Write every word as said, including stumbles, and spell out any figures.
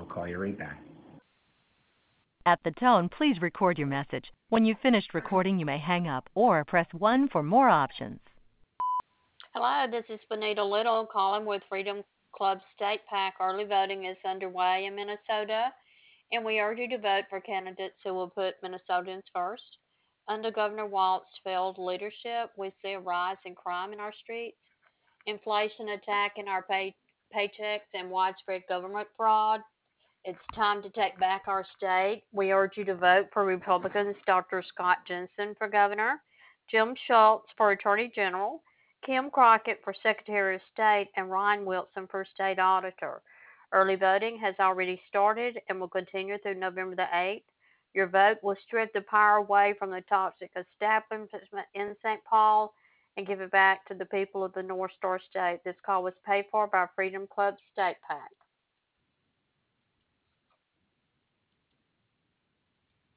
call you right back. At the tone, please record your message. When you've finished recording, you may hang up or press one for more options. Hello, this is Benita Little calling with Freedom Club State PAC. Early voting is underway in Minnesota, and we urge you to vote for candidates who will put Minnesotans first. Under Governor Walt's failed leadership, we see a rise in crime in our streets, inflation attacking our pay- paychecks, and widespread government fraud. It's time to take back our state. We urge you to vote for Republicans Doctor Scott Jensen for governor, Jim Schultz for attorney general, Kim Crockett for secretary of state, and Ryan Wilson for state auditor. Early voting has already started and will continue through November the eighth. Your vote will strip the power away from the toxic establishment in Saint Paul and give it back to the people of the North Star State. This call was paid for by Freedom Club State PAC.